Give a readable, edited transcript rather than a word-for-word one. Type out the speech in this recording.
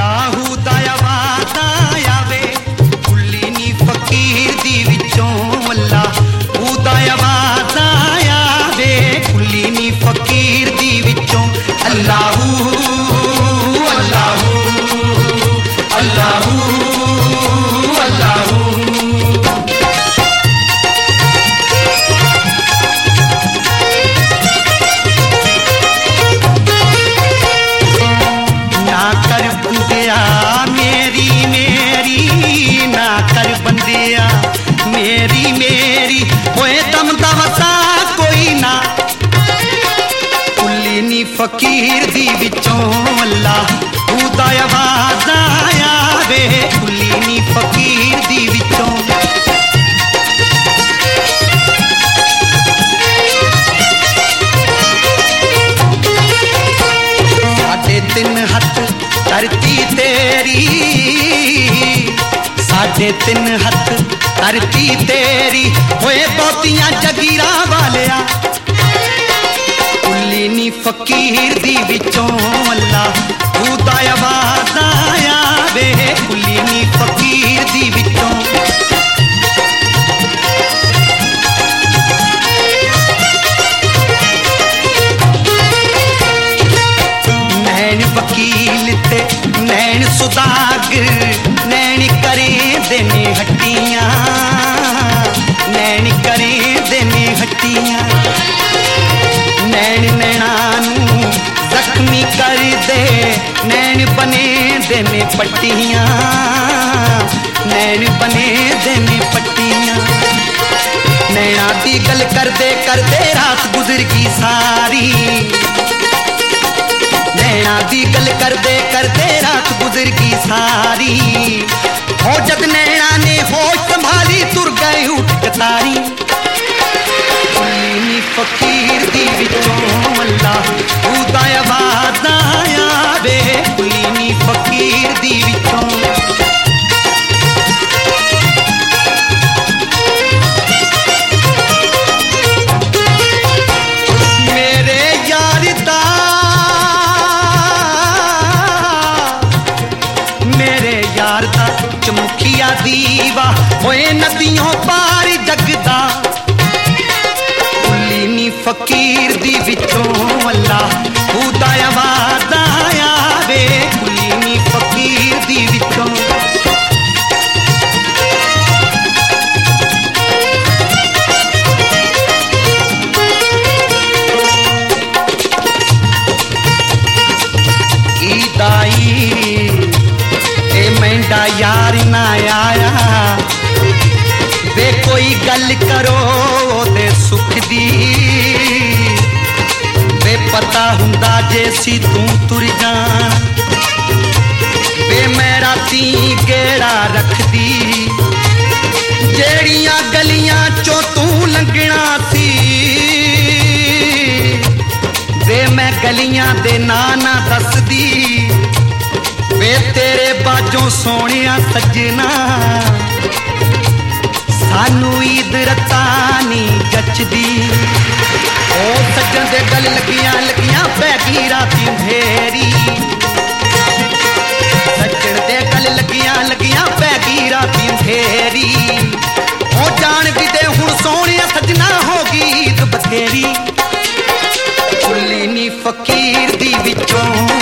अल्लाहू दा वादा आवे कुली नी फकीर दी विचों अल्लाहू दा वादा आवे कुली नी फकीर दी विचों अल्लाहू अल्लाहू अल्लाहू अल्लाहू ना कर बंदिया मेरी मेरी ना कर बंदिया मेरी मेरी होए दम दा वसा कोई ना कुली नी फकीर दी विचों अल्लाहू दा वादा आवे कुली नी फकीर दी विचों साढ़े तीन हथ धरती तेरी साढ़े तीन हथ धरती तेरी होए बहुतियां जगीरा वालिया कुली नी फकीर दी विचों अल्लाहू दा वादा आवे कुली नी फकीर दी विचों नैन वकील ते नैन सुदागर नैन करे देने हट्टियां नैन करे देने हट्टियां नैन नैनानू जख्मी कर दे नैन बने देने पट्टियां नैन बने देने पट्टियां नैना दी गल करदे करदे रात गुजर गई सारी नैना दी गल करदे करदे रात गुजर गई सारी हो जद नैना ने होश संभाली तुर गए उठ कतारी कुली नी फकीर दी विचों अल्लाहू दा वादा आवे कुली नी फकीर दी विचों मेरे यार दा मेरे यार दा चमुखिया दीवा होए नदियों पार जगदा कुली नी फकीर दी विचों अल्लाहू दा वादा आवे कुली नी फकीर दी विचों ईदाई ए मेंढा यार ना आया वे कोई गल करो दे सुख दी वे पता हुंदा जे सी तू तुर जान वे मैं राती गेड़ा रख दी जेड़ियां गलियां चो तू लंघना सी वे मैं गलियां दे ना दस दी वे तेरे बाजों सोनिया सजना सानू ईद रतानी जचदी ओ सज्जन दे गल लगियां लगियां पैगी राती अंधेरी सज्जन दे गल लगियां लगियां पैगी राती अंधेरी ओ जान भी दे हुण सोनिया सजना होगी ईद बथेरी कुली नी फकीर दी विचों